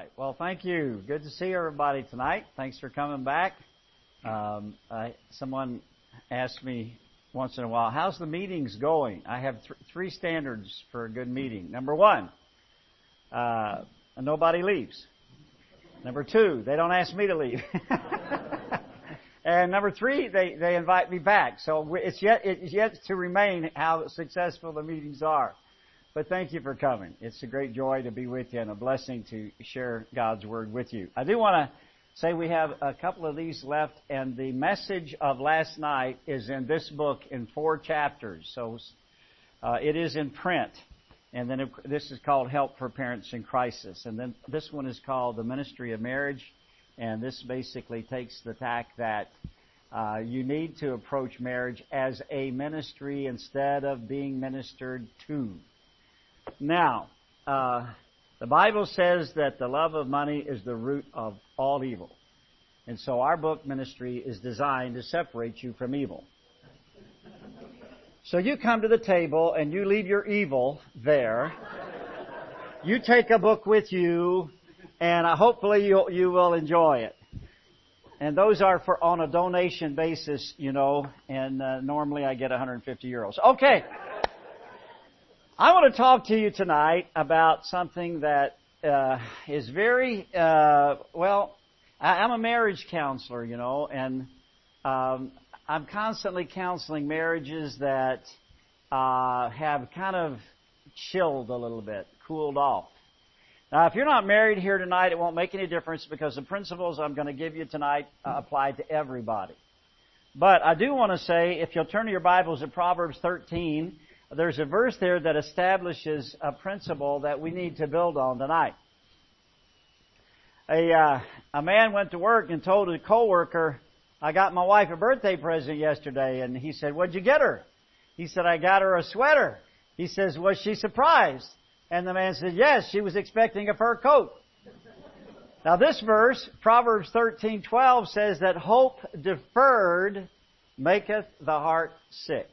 right. Well, thank you. Good to see everybody tonight. Thanks for coming back. Someone asks me once in a while, how's the meetings going? I have three standards for a good meeting. Number one, nobody leaves. Number two, they don't ask me to leave. And number three, they invite me back. So it's yet to remain how successful the meetings are. But thank you for coming. It's a great joy to be with you and a blessing to share God's Word with you. I do want to say we have a couple of these left, and the message of last night is in this book in 4 chapters. So it is in print. And then this is called Help for Parents in Crisis. And then this one is called The Ministry of Marriage. And this basically takes the tack that you need to approach marriage as a ministry instead of being ministered to. Now, the Bible says that the love of money is the root of all evil. And so our book ministry is designed to separate you from evil. So you come to the table and you leave your evil there. You take a book with you, and hopefully you will enjoy it. And those are on a donation basis, and normally I get 150 euros. Okay. I want to talk to you tonight about something that is very, I'm a marriage counselor, and I'm constantly counseling marriages that have kind of chilled a little bit, cooled off. Now, if you're not married here tonight, it won't make any difference because the principles I'm going to give you tonight apply to everybody. But I do want to say, if you'll turn to your Bibles to Proverbs 13, there's a verse there that establishes a principle that we need to build on tonight. A man went to work and told a coworker, I got my wife a birthday present yesterday. And he said, what'd you get her? He said, I got her a sweater. He says, was she surprised? And the man said, yes, she was expecting a fur coat. Now this verse, Proverbs 13:12, says that hope deferred maketh the heart sick.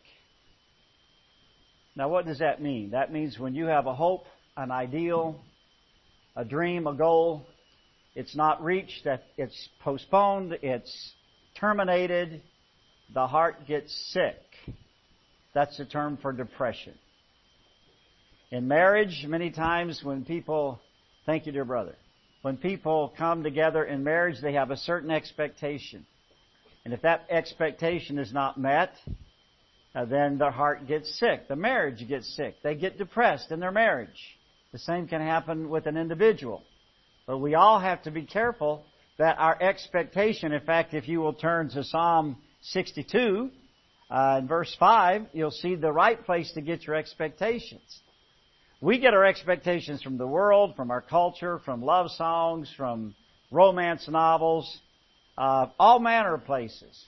Now what does that mean? That means when you have a hope, an ideal, a dream, a goal, it's not reached, that it's postponed, it's terminated, the heart gets sick. That's the term for depression. In marriage, many times when people, thank you dear brother, when people come together in marriage, they have a certain expectation. And if that expectation is not met, then their heart gets sick. The marriage gets sick. They get depressed in their marriage. The same can happen with an individual. But we all have to be careful that our expectation, in fact, if you will turn to Psalm 62, in verse 5, you'll see the right place to get your expectations. We get our expectations from the world, from our culture, from love songs, from romance novels, all manner of places.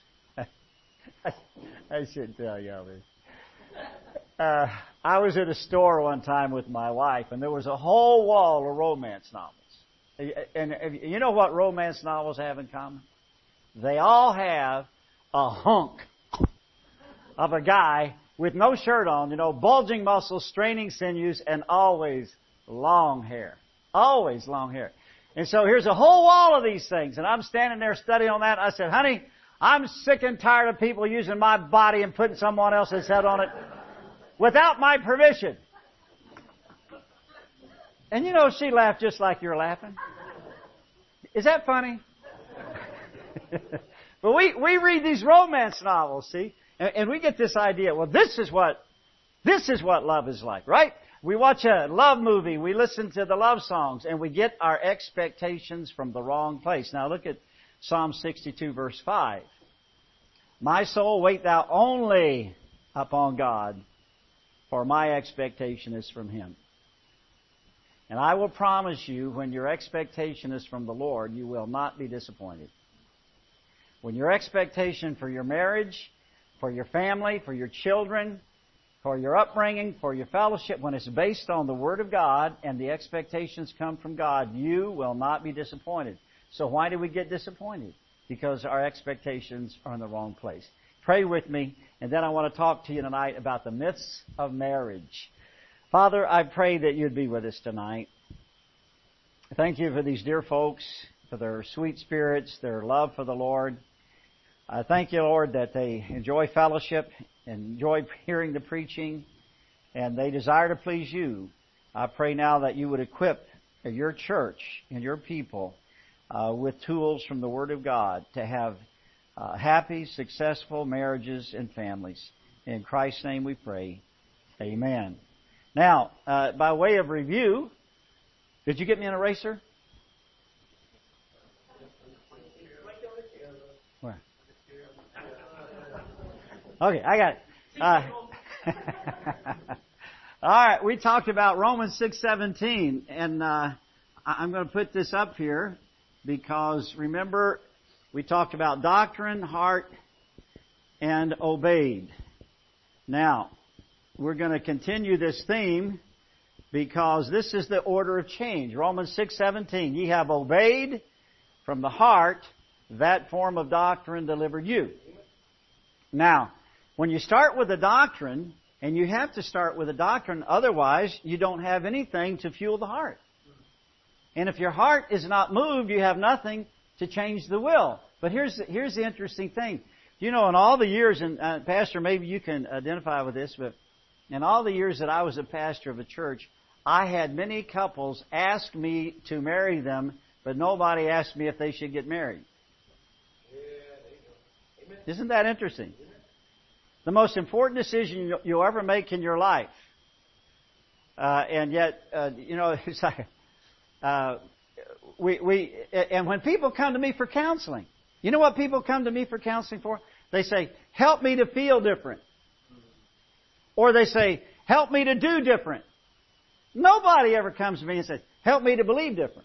I should tell you all this. I was at a store one time with my wife, and there was a whole wall of romance novels. And you know what romance novels have in common? They all have a hunk of a guy with no shirt on, bulging muscles, straining sinews, and always long hair. Always long hair. And so here's a whole wall of these things, and I'm standing there studying on that, and I said, honey, I'm sick and tired of people using my body and putting someone else's head on it without my permission. And she laughed just like you're laughing. Is that funny? But we read these romance novels, see? And we get this idea, well, this is what love is like, right? We watch a love movie, we listen to the love songs, and we get our expectations from the wrong place. Now look at Psalm 62 verse 5. My soul, wait thou only upon God, for my expectation is from Him. And I will promise you, when your expectation is from the Lord, you will not be disappointed. When your expectation for your marriage, for your family, for your children, for your upbringing, for your fellowship, when it's based on the Word of God and the expectations come from God, you will not be disappointed. So why do we get disappointed? Because our expectations are in the wrong place. Pray with me, and then I want to talk to you tonight about the myths of marriage. Father, I pray that you'd be with us tonight. Thank you for these dear folks, for their sweet spirits, their love for the Lord. I thank you, Lord, that they enjoy fellowship, enjoy hearing the preaching, and they desire to please you. I pray now that you would equip your church and your people with tools from the Word of God to have happy, successful marriages and families. In Christ's name we pray. Amen. Now, by way of review, did you get me an eraser? Where? Okay, I got it. All right, we talked about Romans 6:17, and I'm going to put this up here because, remember, we talked about doctrine, heart, and obeyed. Now, we're going to continue this theme because this is the order of change. Romans 6:17, ye have obeyed from the heart that form of doctrine delivered you. Now, when you start with a doctrine, and you have to start with a doctrine, otherwise you don't have anything to fuel the heart. And if your heart is not moved, you have nothing to change the will. But here's the interesting thing. You know, in all the years, and Pastor, maybe you can identify with this, but in all the years that I was a pastor of a church, I had many couples ask me to marry them, but nobody asked me if they should get married. Isn't that interesting? The most important decision you'll ever make in your life. And yet, it's like, and when people come to me for counseling, you know what people come to me for counseling for? They say, help me to feel different. Or they say, help me to do different. Nobody ever comes to me and says, help me to believe different.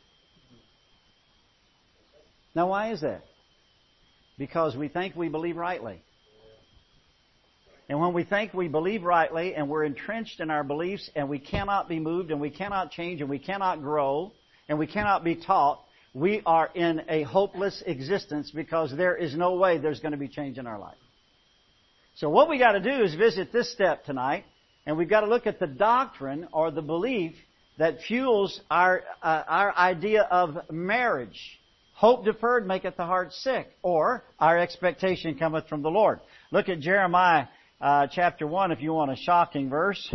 Now, why is that? Because we think we believe rightly. And when we think we believe rightly and we're entrenched in our beliefs and we cannot be moved and we cannot change and we cannot grow and we cannot be taught, we are in a hopeless existence because there is no way there's going to be change in our life. So what we got to do is visit this step tonight, and we've got to look at the doctrine or the belief that fuels our idea of marriage. Hope deferred maketh the heart sick, or our expectation cometh from the Lord. Look at Jeremiah chapter 1 if you want a shocking verse.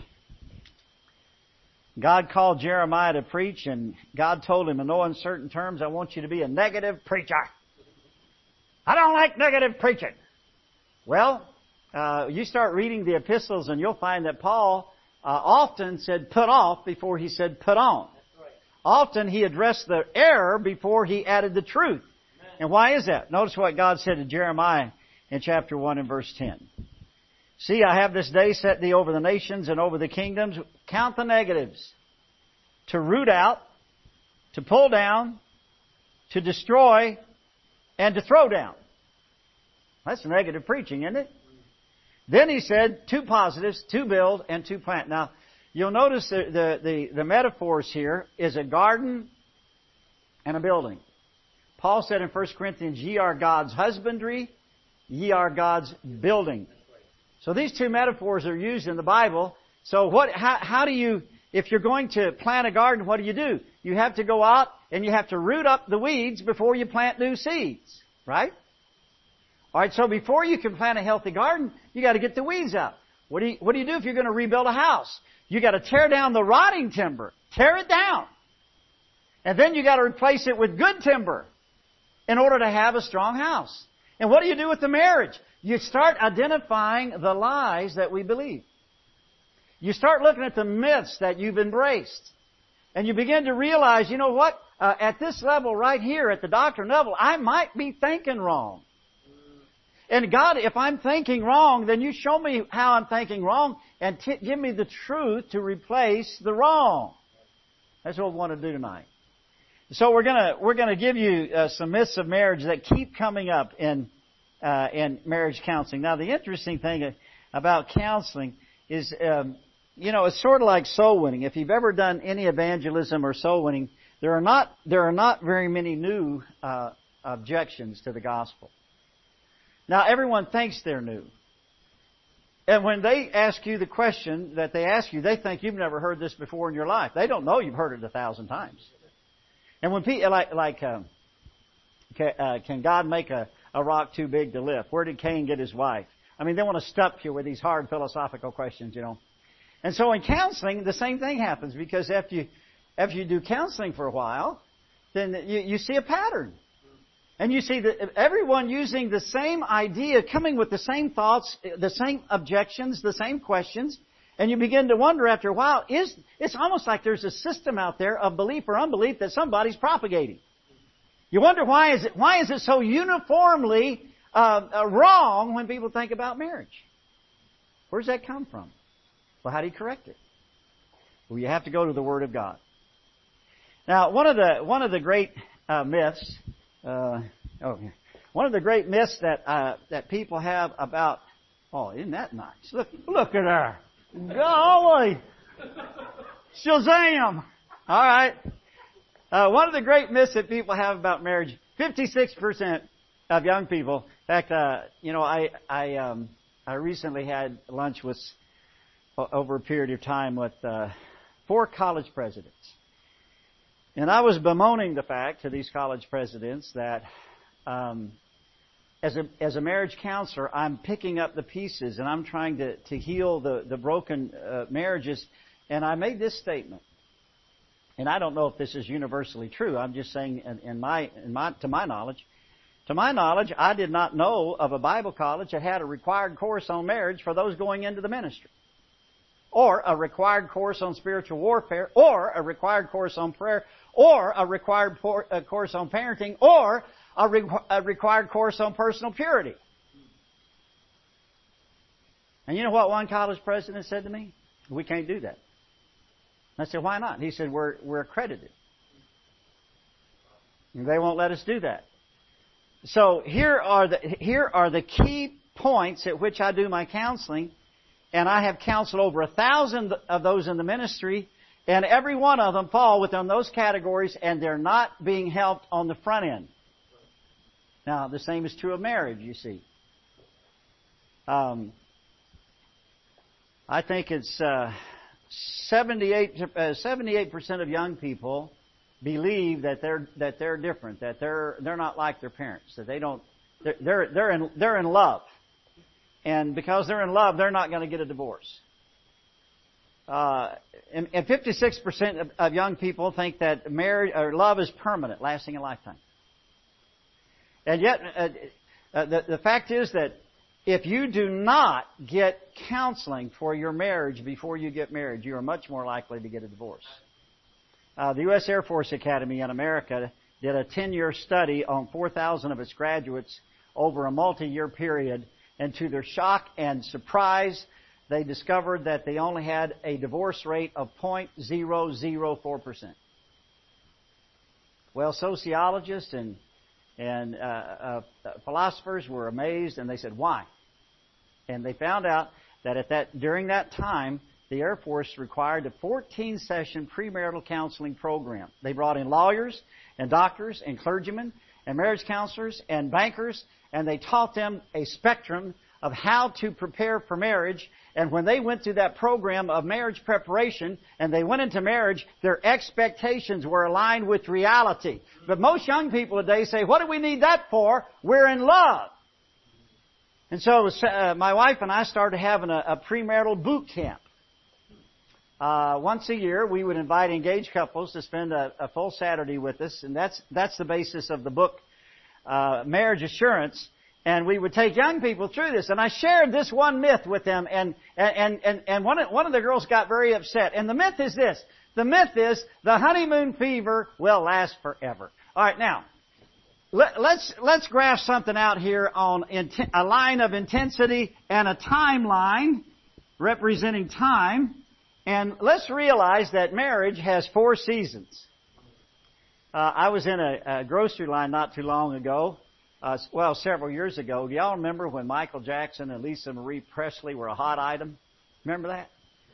God called Jeremiah to preach, and God told him in no uncertain terms, I want you to be a negative preacher. I don't like negative preaching. Well, you start reading the epistles and you'll find that Paul often said put off before he said put on. Often he addressed the error before he added the truth. Amen. And why is that? Notice what God said to Jeremiah in chapter 1 and verse 10. See, I have this day set thee over the nations and over the kingdoms. Count the negatives. To root out, to pull down, to destroy, and to throw down. That's negative preaching, isn't it? Then he said, two positives, to build and to plant. Now, you'll notice the metaphors here is a garden and a building. Paul said in 1 Corinthians, ye are God's husbandry, ye are God's building. So these two metaphors are used in the Bible. So how do you, if you're going to plant a garden, what do? You have to go out and you have to root up the weeds before you plant new seeds. Right? Alright, so before you can plant a healthy garden, you got to get the weeds out. What do you do if you're going to rebuild a house? You got to tear down the rotting timber. Tear it down. And then you got to replace it with good timber in order to have a strong house. And what do you do with the marriage? You start identifying the lies that we believe. You start looking at the myths that you've embraced. And you begin to realize, you know what? At this level right here, at the doctrine level, I might be thinking wrong. And God, if I'm thinking wrong, then you show me how I'm thinking wrong and give me the truth to replace the wrong. That's what we want to do tonight. So we're gonna give you some myths of marriage that keep coming up in marriage counseling. Now, the interesting thing about counseling is, it's sort of like soul winning. If you've ever done any evangelism or soul winning, there are not very many new objections to the gospel. Now, everyone thinks they're new. And when they ask you the question that they ask you, they think you've never heard this before in your life. They don't know you've heard it 1,000 times. And when people, can God make a rock too big to lift? Where did Cain get his wife? I mean, they want to stump you with these hard philosophical questions, you know. And so in counseling, the same thing happens, because after you do counseling for a while, then you see a pattern. And you see that everyone using the same idea, coming with the same thoughts, the same objections, the same questions, and you begin to wonder after a while, it's almost like there's a system out there of belief or unbelief that somebody's propagating. You wonder why is it so uniformly wrong when people think about marriage? Where does that come from? Well, how do you correct it? Well, you have to go to the Word of God. Now, one of the great myths. One of the great myths that people have about, isn't that nice? Look at her. Golly. Shazam. All right. One of the great myths that people have about marriage, 56% of young people, in fact, I recently had lunch with, over a period of time with 4 college presidents. And I was bemoaning the fact to these college presidents that as a marriage counselor, I'm picking up the pieces and I'm trying to heal the broken marriages. And I made this statement. And I don't know if this is universally true. I'm just saying to my knowledge. To my knowledge, I did not know of a Bible college that had a required course on marriage for those going into the ministry, or a required course on spiritual warfare, or a required course on prayer, or a required course on parenting, or a required course on personal purity. And you know what one college president said to me? We can't do that. I said, why not? He said, we're accredited. And they won't let us do that. So here are the key points at which I do my counseling. And I have counseled over 1,000 of those in the ministry, and every one of them fall within those categories, and they're not being helped on the front end. Now, the same is true of marriage, you see. I think it's 78% of young people believe that they're different, that they're not like their parents, that they're in love. And because they're in love, they're not going to get a divorce. And 56% of young people think that marriage or love is permanent, lasting a lifetime. And yet, the fact is that if you do not get counseling for your marriage before you get married, you are much more likely to get a divorce. The U.S. Air Force Academy in America did a 10-year study on 4,000 of its graduates over a multi-year period. And to their shock and surprise, they discovered that they only had a divorce rate of 0.004%. Well, sociologists and philosophers were amazed, and they said, why? And they found out that during that time, the Air Force required a 14-session premarital counseling program. They brought in lawyers and doctors and clergymen and marriage counselors and bankers, and they taught them a spectrum of how to prepare for marriage. And when they went through that program of marriage preparation and they went into marriage, their expectations were aligned with reality. But most young people today say, what do we need that for? We're in love. And so my wife and I started having a premarital boot camp. Once a year, we would invite engaged couples to spend a full Saturday with us, and that's the basis of the book, Marriage Assurance. And we would take young people through this, and I shared this one myth with them, and one of the girls got very upset. And the myth is this: the myth is the honeymoon fever will last forever. All right, now let's graph something out here on a line of intensity and a timeline representing time. And let's realize that marriage has 4 seasons. I was in a grocery line not too long ago, several years ago. Do y'all remember when Michael Jackson and Lisa Marie Presley were a hot item? Remember that?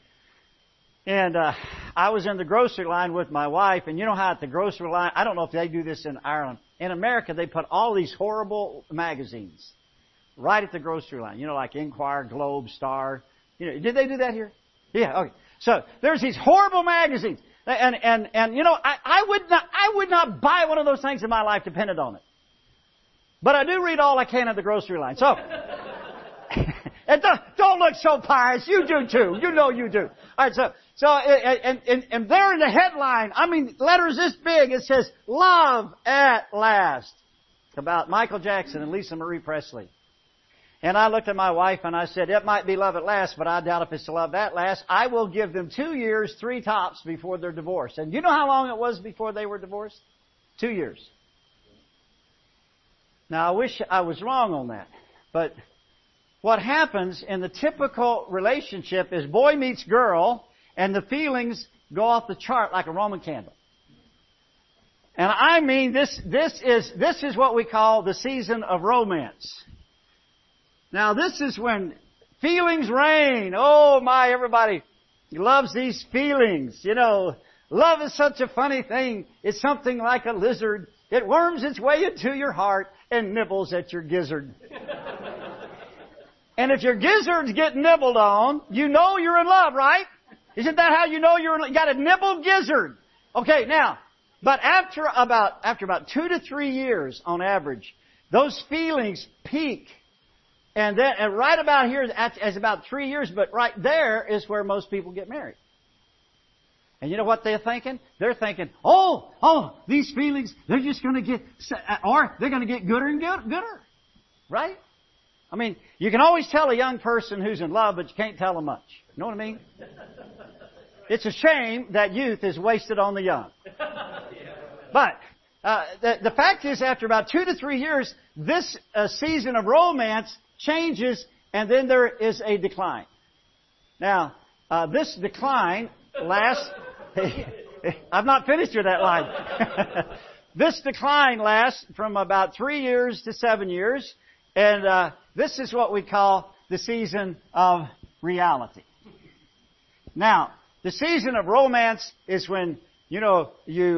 And I was in the grocery line with my wife, and you know how at the grocery line, I don't know if they do this in Ireland. In America, they put all these horrible magazines right at the grocery line. You know, like Enquirer, Globe, Star. You know, did they do that here? Yeah, okay. So there's these horrible magazines. And you know, I would not buy one of those things if my life depended on it. But I do read all I can at the grocery line. So, and don't look so pious. You do too. You know you do. All right, and there in the headline, I mean, letters this big, it says, "Love at Last." About Michael Jackson and Lisa Marie Presley. And I looked at my wife and I said, it might be love at last, but I doubt if it's love at last. I will give them 2 years, 3 tops before they're divorced. And you know how long it was before they were divorced? 2 years. Now, I wish I was wrong on that. But what happens in the typical relationship is boy meets girl, and the feelings go off the chart like a Roman candle. And I mean, this is what we call the season of romance. Now, this is when feelings reign. Oh my, everybody loves these feelings. You know, love is such a funny thing. It's something like a lizard. It worms its way into your heart and nibbles at your gizzard. And if your gizzards get nibbled on, you know you're in love, right? Isn't that how you know you got a nibbled gizzard? Okay, now, but after about 2 to 3 years on average, those feelings peak. And then, and right about here is about 3 years, but right there is where most people get married. And you know what they're thinking? They're thinking, oh, these feelings, they're just going to get, or they're going to get gooder and gooder. Right? I mean, you can always tell a young person who's in love, but you can't tell them much. You know what I mean? It's a shame that youth is wasted on the young. But the fact is, after about 2 to 3 years, this season of romance changes, and then there is a decline. Now, this decline lasts... I've not finished with that line. This decline lasts from about 3 years to 7 years, and this is what we call the season of reality. Now, the season of romance is when, you know,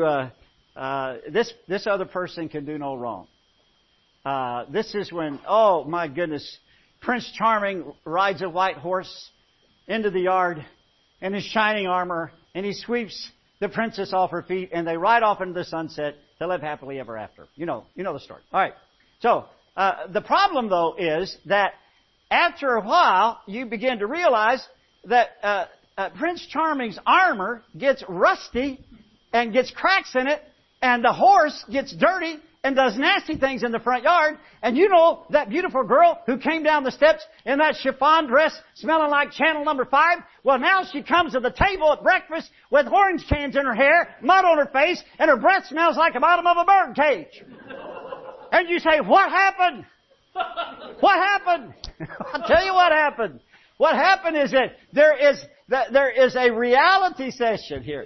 this other person can do no wrong. This is when, oh my goodness, Prince Charming rides a white horse into the yard in his shining armor, and he sweeps the princess off her feet, and they ride off into the sunset to live happily ever after. You know the story. All right. So the problem, though, is that after a while, you begin to realize that Prince Charming's armor gets rusty and gets cracks in it, and the horse gets dirty and does nasty things in the front yard. And you know that beautiful girl who came down the steps in that chiffon dress smelling like Channel Number 5? Well, now she comes to the table at breakfast with orange cans in her hair, mud on her face, and her breath smells like the bottom of a bird cage. And you say, what happened? What happened? I'll tell you what happened. What happened is that there is a reality session here.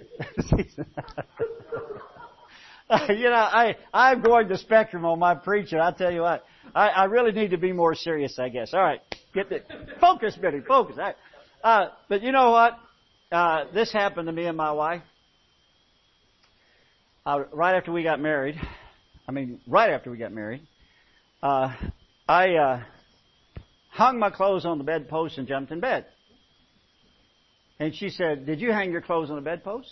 You know, I'm going the spectrum on my preaching. I tell you what, I really need to be more serious, I guess. All right, focus, Billy, focus. All right. But you know what? This happened to me and my wife. Right after we got married, I hung my clothes on the bedpost and jumped in bed. And she said, "Did you hang your clothes on the bedpost?"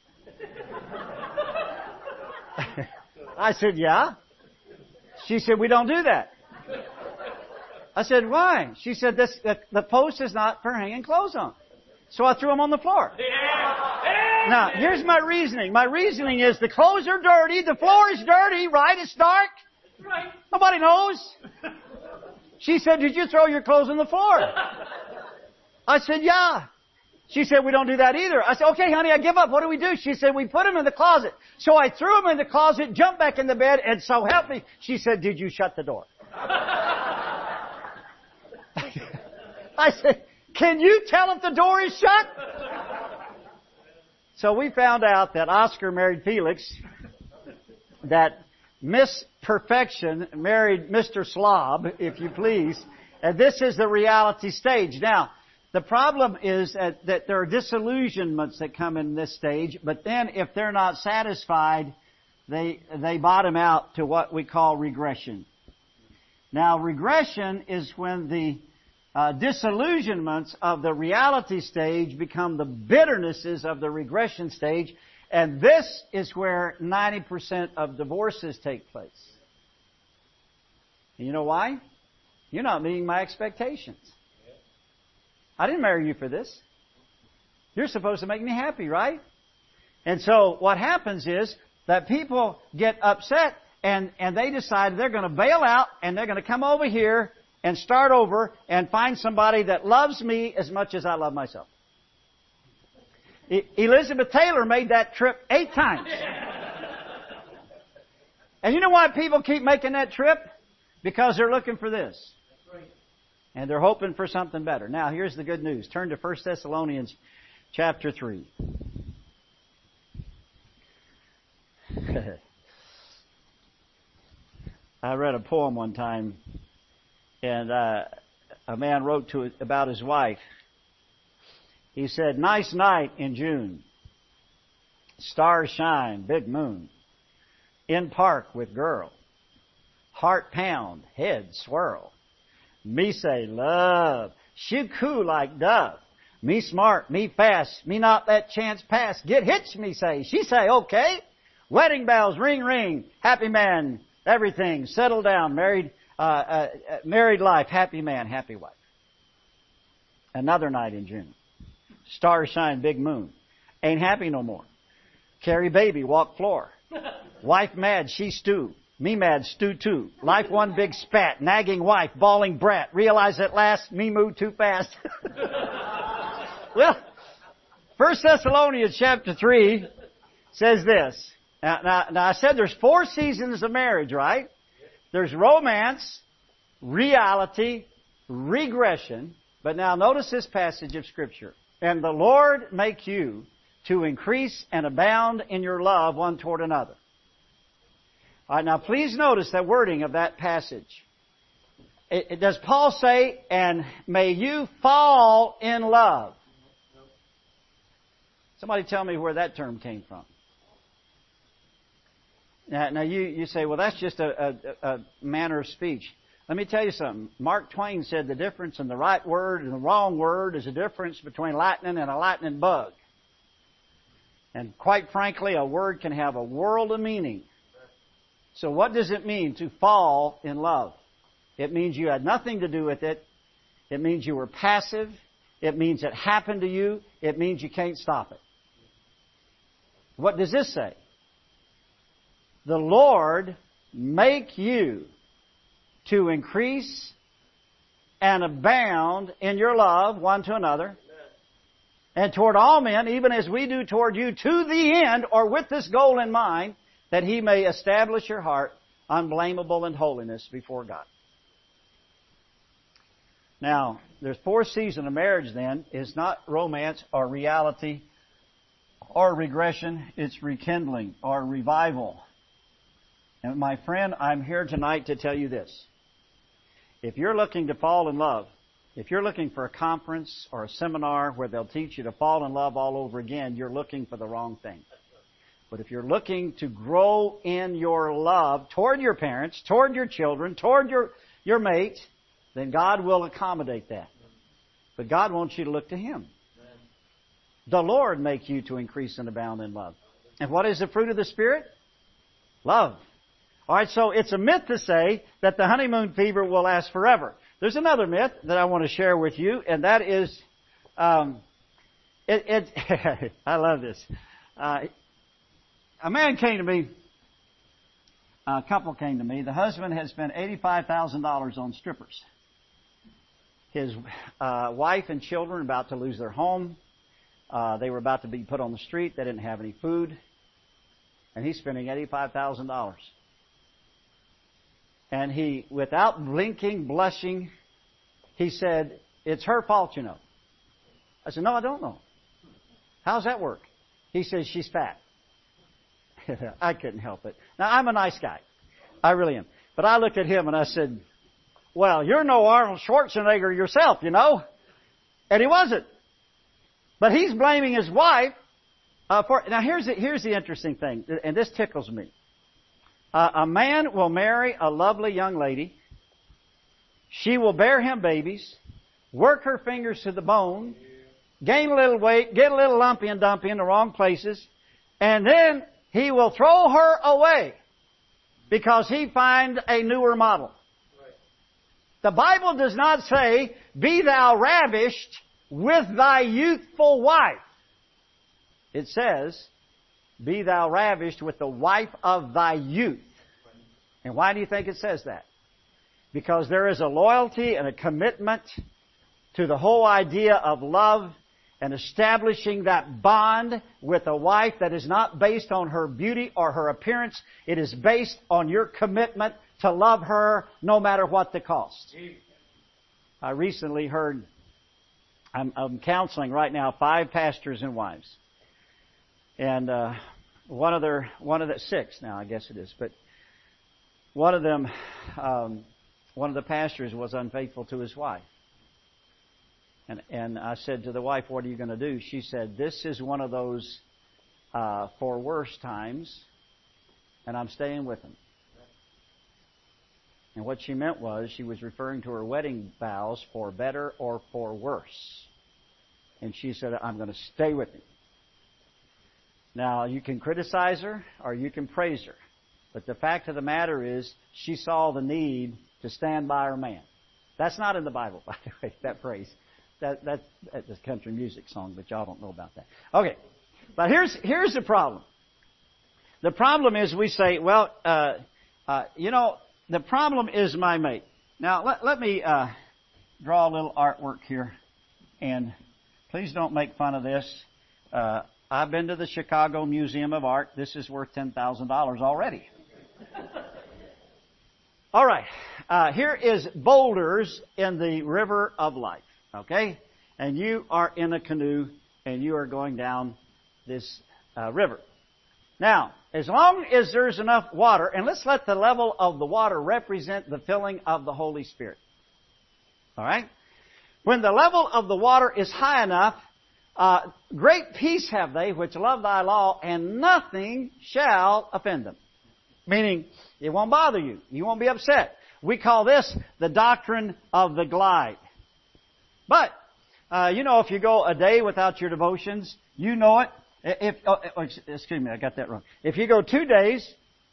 I said, "Yeah." She said, "We don't do that." I said, "Why?" She said, the post is not for hanging clothes on. So I threw them on the floor. Now, here's my reasoning. My reasoning is the clothes are dirty, the floor is dirty, right? It's dark. Right. Nobody knows. She said, "Did you throw your clothes on the floor?" I said, "Yeah." She said, "We don't do that either." I said, "Okay, honey, I give up. What do we do?" She said, "We put them in the closet." So I threw them in the closet, jumped back in the bed, and so help me, she said, "Did you shut the door?" I said, "Can you tell if the door is shut?" So we found out that Oscar married Felix, that Miss Perfection married Mr. Slob, if you please, and this is the reality stage. Now, the problem is that there are disillusionments that come in this stage, but then if they're not satisfied, they bottom out to what we call regression. Now, regression is when the disillusionments of the reality stage become the bitternesses of the regression stage, And this is where 90% of divorces take place. And you know why? You're not meeting my expectations. I didn't marry you for this. You're supposed to make me happy, right? And so what happens is that people get upset and they decide they're going to bail out and they're going to come over here and start over and find somebody that loves me as much as I love myself. Elizabeth Taylor made that trip 8 times. And you know why people keep making that trip? Because they're looking for this. And they're hoping for something better. Now, here's the good news. Turn to 1 Thessalonians chapter 3. I read a poem one time, and a man wrote about his wife. He said, "Nice night in June. Stars shine, big moon. In park with girl. Heart pound, head swirl. Me say love, she cool like dove. Me smart, me fast, me not let chance pass. Get hitched, me say. She say, okay. Wedding bells, ring, ring. Happy man, everything. Settle down, married life. Happy man, happy wife." Another night in June. Stars shine, big moon. Ain't happy no more. Carry baby, walk floor. Wife mad, she stew. Me mad, stew too. Life one big spat. Nagging wife, bawling brat. Realize at last, me moved too fast. Well, 1 Thessalonians chapter 3 says this. Now I said there's 4 seasons of marriage, right? There's romance, reality, regression. But now notice this passage of Scripture. "And the Lord make you to increase and abound in your love one toward another." All right, now please notice that wording of that passage. Does Paul say, "And may you fall in love"? Somebody tell me where that term came from. Now you say, well, that's just a manner of speech. Let me tell you something. Mark Twain said the difference in the right word and the wrong word is a difference between lightning and a lightning bug. And quite frankly, a word can have a world of meaning. So what does it mean to fall in love? It means you had nothing to do with it. It means you were passive. It means it happened to you. It means you can't stop it. What does this say? The Lord make you to increase and abound in your love one to another, and toward all men, even as we do toward you, to the end, or with this goal in mind, that He may establish your heart unblameable in holiness before God. Now, there's 4 seasons of marriage then. It's not romance or reality or regression. It's rekindling or revival. And my friend, I'm here tonight to tell you this. If you're looking to fall in love, if you're looking for a conference or a seminar where they'll teach you to fall in love all over again, you're looking for the wrong thing. But if you're looking to grow in your love toward your parents, toward your children, toward your mate, then God will accommodate that. But God wants you to look to Him. The Lord make you to increase and abound in love. And what is the fruit of the Spirit? Love. All right, so it's a myth to say that the honeymoon fever will last forever. There's another myth that I want to share with you, and that is, I love this. A man came to me, a couple came to me. The husband had spent $85,000 on strippers. His wife and children were about to lose their home. They were about to be put on the street. They didn't have any food. And he's spending $85,000. And he, without blinking, blushing, he said, "It's her fault, you know." I said, "No, I don't know." "How's that work?" He says, "She's fat." I couldn't help it. Now, I'm a nice guy. I really am. But I looked at him and I said, "Well, you're no Arnold Schwarzenegger yourself, you know." And he wasn't. But he's blaming his wife for... Now, here's the interesting thing, and this tickles me. A man will marry a lovely young lady. She will bear him babies, work her fingers to the bone, gain a little weight, get a little lumpy and dumpy in the wrong places, And then he will throw her away because he finds a newer model. The Bible does not say, be thou ravished with thy youthful wife. It says, be thou ravished with the wife of thy youth. And why do you think it says that? Because there is a loyalty and a commitment to the whole idea of love and establishing that bond with a wife that is not based on her beauty or her appearance. It is based on your commitment to love her no matter what the cost. I recently heard, I'm counseling right now 5 pastors and wives. And one of the 6 now, I guess it is, but one of them, one of the pastors was unfaithful to his wife. And I said to the wife, what are you going to do? She said, this is one of those for worse times, and I'm staying with him. And what she meant was she was referring to her wedding vows for better or for worse. And she said, I'm going to stay with him. Now, you can criticize her or you can praise her. But the fact of the matter is, she saw the need to stand by her man. That's not in the Bible, by the way, that phrase. That's a country music song, but y'all don't know about that. Okay. But here's the problem. The problem is we say, well, the problem is my mate. Now, let me draw a little artwork here. And please don't make fun of this. I've been to the Chicago Museum of Art. This is worth $10,000 already. All right. Here is boulders in the river of life. Okay? And you are in a canoe and you are going down this river. Now, as long as there's enough water, and let's let the level of the water represent the filling of the Holy Spirit. All right? When the level of the water is high enough, great peace have they which love thy law, and nothing shall offend them. Meaning, it won't bother you. You won't be upset. We call this the doctrine of the glide. But, if you go a day without your devotions, you know it. Excuse me, I got that wrong. If you go 2 days,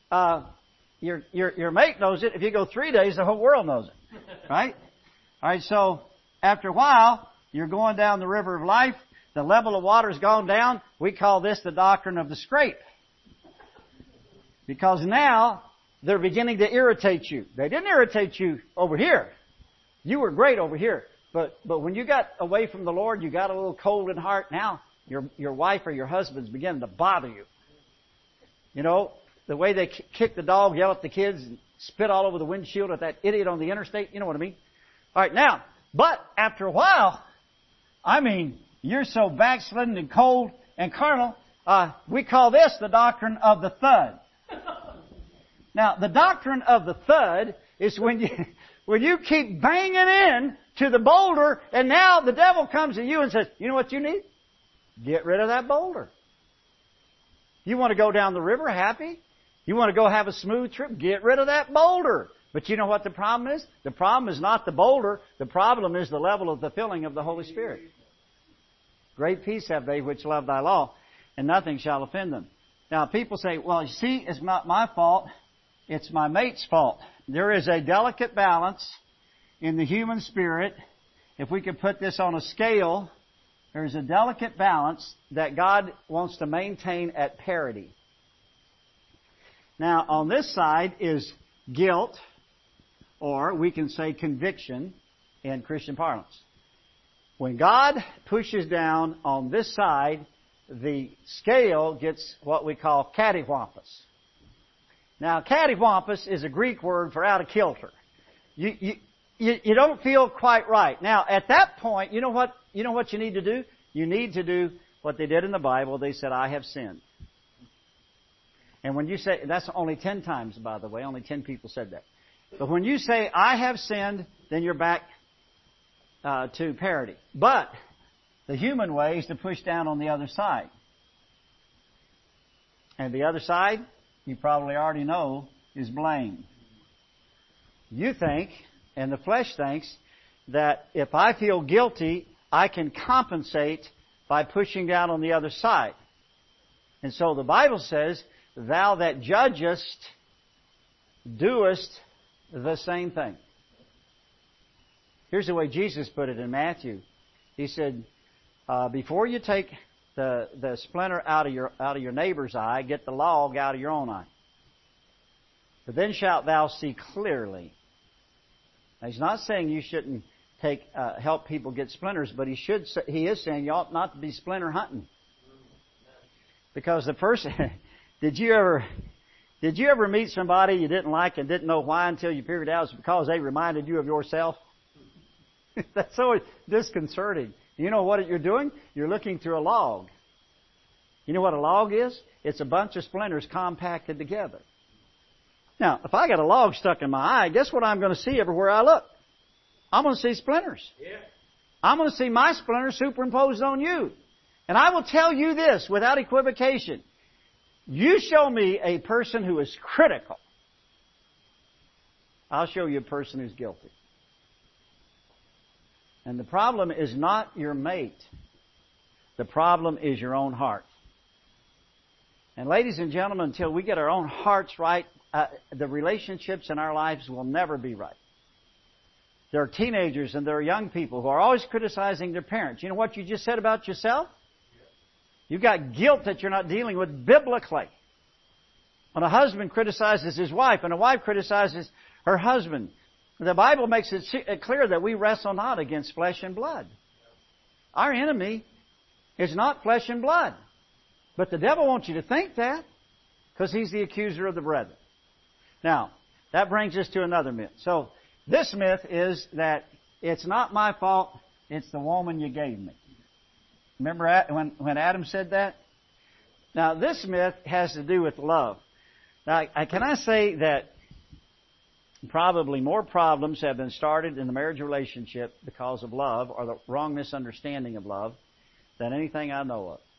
your mate knows it. If you go 3 days, the whole world knows it. Right? All right, so after a while, you're going down the river of life. The level of water's gone down. We call this the doctrine of the scrape. Because now, they're beginning to irritate you. They didn't irritate you over here. You were great over here. But when you got away from the Lord, you got a little cold in heart. Now, your wife or your husband's beginning to bother you. You know, the way they kick the dog, yell at the kids, and spit all over the windshield at that idiot on the interstate. You know what I mean? All right, now, but after a while, you're so backslidden and cold and carnal, we call this the doctrine of the thud. Now, the doctrine of the thud is when you keep banging in to the boulder, and now the devil comes to you and says, you know what you need? Get rid of that boulder. You want to go down the river happy? You want to go have a smooth trip? Get rid of that boulder. But you know what the problem is? The problem is not the boulder. The problem is the level of the filling of the Holy Spirit. Great peace have they which love thy law, and nothing shall offend them. Now, people say, well, you see, it's not my fault. It's my mate's fault. There is a delicate balance in the human spirit. If we could put this on a scale, there's a delicate balance that God wants to maintain at parity. Now, on this side is guilt, or we can say conviction in Christian parlance. When God pushes down on this side, the scale gets what we call cattywampus. Now, cattywampus is a Greek word for out of kilter. You don't feel quite right. Now, at that point, you know what you need to do? You need to do what they did in the Bible. They said, I have sinned. And when you say, that's only 10 times, by the way. Only 10 people said that. But when you say, I have sinned, then you're back to parity. But the human way is to push down on the other side. And the other side, you probably already know, is blame. You think, and the flesh thinks, that if I feel guilty, I can compensate by pushing down on the other side. And so the Bible says, thou that judgest doest the same thing. Here's the way Jesus put it in Matthew. He said, before you take the splinter out of your neighbor's eye, get the log out of your own eye. But then shalt thou see clearly. Now, he's not saying you shouldn't help people get splinters, but he is saying you ought not to be splinter hunting. Because the person, did you ever meet somebody you didn't like and didn't know why until you figured out it's because they reminded you of yourself? That's so disconcerting. You know what you're doing? You're looking through a log. You know what a log is? It's a bunch of splinters compacted together. Now, if I got a log stuck in my eye, guess what I'm going to see everywhere I look? I'm going to see splinters. Yeah. I'm going to see my splinters superimposed on you. And I will tell you this without equivocation. You show me a person who is critical, I'll show you a person who's guilty. And the problem is not your mate. The problem is your own heart. And ladies and gentlemen, until we get our own hearts right, the relationships in our lives will never be right. There are teenagers and there are young people who are always criticizing their parents. You know what you just said about yourself? You've got guilt that you're not dealing with biblically. When a husband criticizes his wife and a wife criticizes her husband, the Bible makes it clear that we wrestle not against flesh and blood. Our enemy is not flesh and blood. But the devil wants you to think that because he's the accuser of the brethren. Now, that brings us to another myth. So, this myth is that it's not my fault, it's the woman you gave me. Remember when Adam said that? Now, this myth has to do with love. Now, can I say that probably more problems have been started in the marriage relationship because of love or the wrong misunderstanding of love than anything I know of.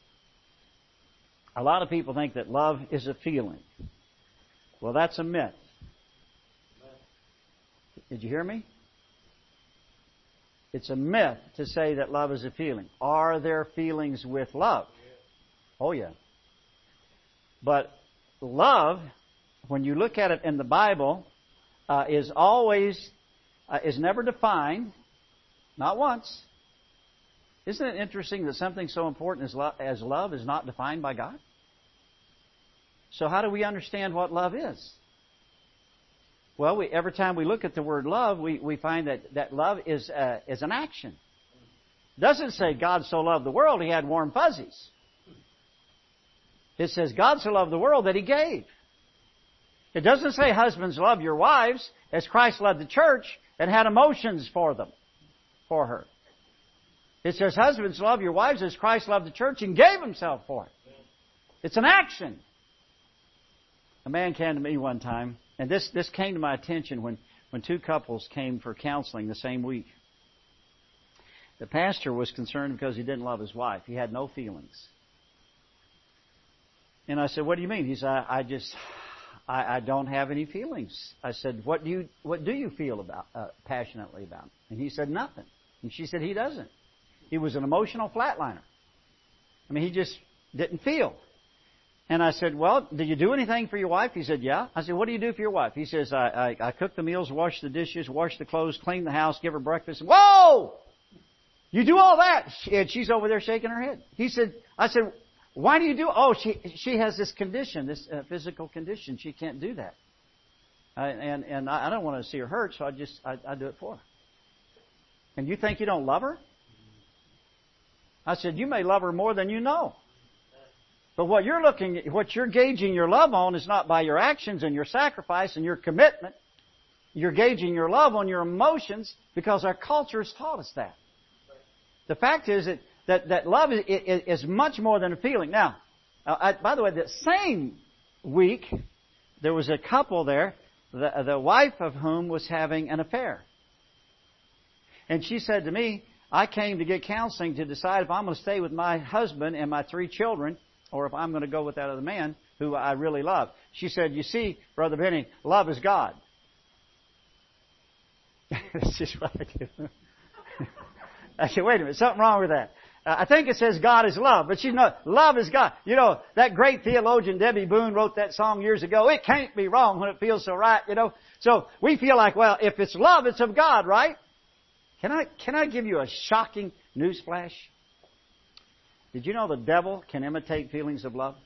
A lot of people think that love is a feeling. Well, that's a myth. Did you hear me? It's a myth to say that love is a feeling. Are there feelings with love? Oh, yeah. But love, when you look at it in the Bible, is never defined, not once. Isn't it interesting that something so important as love is not defined by God? So how do we understand what love is? Well, every time we look at the word love, we find that love is an action. It doesn't say God so loved the world, He had warm fuzzies. It says God so loved the world that He gave. It doesn't say husbands love your wives as Christ loved the church and had emotions for her. It says husbands love your wives as Christ loved the church and gave Himself for it. It's an action. A man came to me one time, and this came to my attention when two couples came for counseling the same week. The pastor was concerned because he didn't love his wife. He had no feelings. And I said, "What do you mean?" He said, I don't have any feelings. I said, what do you feel about passionately about? And he said, nothing. And she said, he doesn't. He was an emotional flatliner. I mean, he just didn't feel. And I said, well, did you do anything for your wife? He said, yeah. I said, what do you do for your wife? He says, I cook the meals, wash the dishes, wash the clothes, clean the house, give her breakfast. Whoa! You do all that? And she's over there shaking her head. I said, why do you do? Oh, she has this condition, this physical condition. She can't do that. And I don't want to see her hurt, so I do it for her. And you think you don't love her? I said, you may love her more than you know. But what you're gauging your love on is not by your actions and your sacrifice and your commitment. You're gauging your love on your emotions because our culture has taught us that. The fact is that love is much more than a feeling. Now, by the way, the same week, there was a couple there, the wife of whom was having an affair. And she said to me, I came to get counseling to decide if I'm going to stay with my husband and my 3 children or if I'm going to go with that other man who I really love. She said, you see, Brother Benny, love is God. That's just what I do. I said, wait a minute, something wrong with that. I think it says God is love, but you know, love is God. You know, that great theologian Debbie Boone wrote that song years ago, it can't be wrong when it feels so right, you know. So we feel like, well, if it's love, it's of God, right? Can I give you a shocking newsflash? Did you know the devil can imitate feelings of love?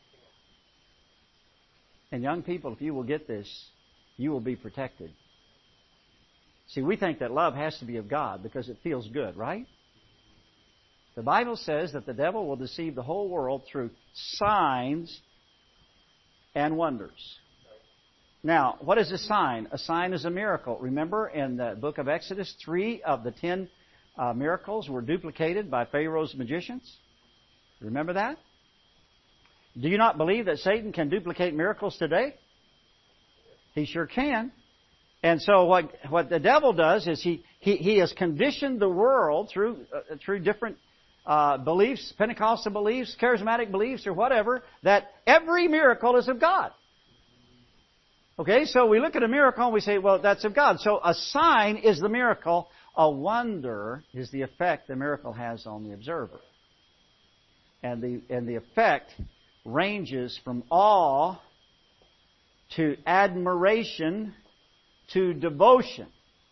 And young people, if you will get this, you will be protected. See, we think that love has to be of God because it feels good, right? The Bible says that the devil will deceive the whole world through signs and wonders. Now, what is a sign? A sign is a miracle. Remember in the book of Exodus, 3 of the 10 miracles were duplicated by Pharaoh's magicians. Remember that? Do you not believe that Satan can duplicate miracles today? He sure can. And so what the devil does is he has conditioned the world through different beliefs, Pentecostal beliefs, charismatic beliefs, or whatever, that every miracle is of God. Okay, so we look at a miracle and we say, well, that's of God. So a sign is the miracle. A wonder is the effect the miracle has on the observer. And the effect ranges from awe to admiration to devotion.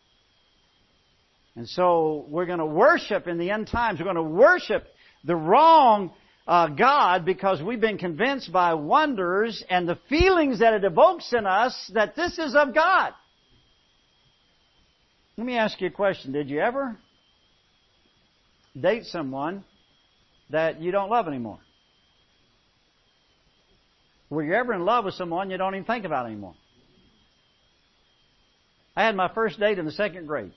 And so we're going to worship in the end times. We're going to worship the wrong God because we've been convinced by wonders and the feelings that it evokes in us that this is of God. Let me ask you a question. Did you ever date someone that you don't love anymore? Were you ever in love with someone you don't even think about anymore? I had my first date in the 2nd grade.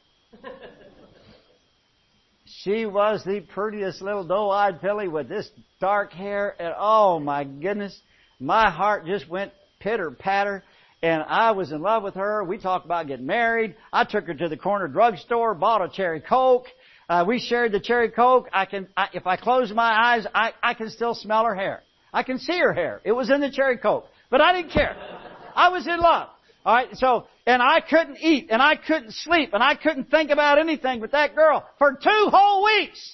She was the prettiest little doe-eyed filly with this dark hair, and oh my goodness, my heart just went pitter-patter, and I was in love with her. We talked about getting married. I took her to the corner drugstore, bought a cherry Coke. We shared the cherry Coke. If I close my eyes, I can still smell her hair. I can see her hair. It was in the cherry Coke. But I didn't care. I was in love. All right, so, and I couldn't eat, and I couldn't sleep, and I couldn't think about anything but that girl for 2 whole weeks.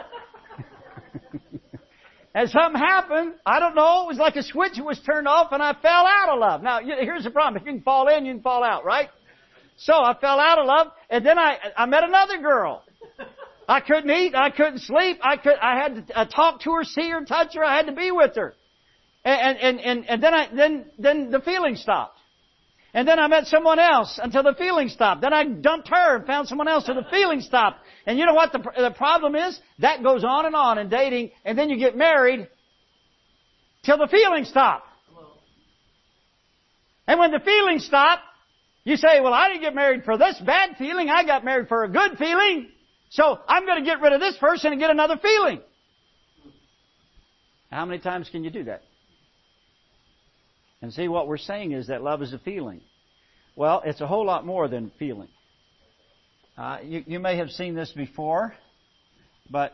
And something happened. I don't know. It was like a switch was turned off, and I fell out of love. Now, here's the problem. If you can fall in, you can fall out, right? So I fell out of love, and then I met another girl. I couldn't eat. I couldn't sleep. I had to talk to her, see her, touch her. I had to be with her. And then the feeling stopped. And then I met someone else until the feeling stopped. Then I dumped her and found someone else till the feeling stopped. And you know what the problem is? That goes on in dating, and then you get married till the feeling stopped. And when the feeling stopped, you say, well, I didn't get married for this bad feeling. I got married for a good feeling. So I'm going to get rid of this person and get another feeling. How many times can you do that? And see, what we're saying is that love is a feeling. Well, it's a whole lot more than feeling. You may have seen this before, but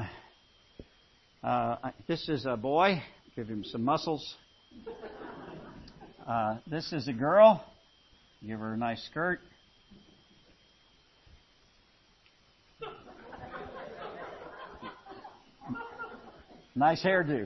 this is a boy. Give him some muscles. This is a girl. Give her a nice skirt. Nice hairdo.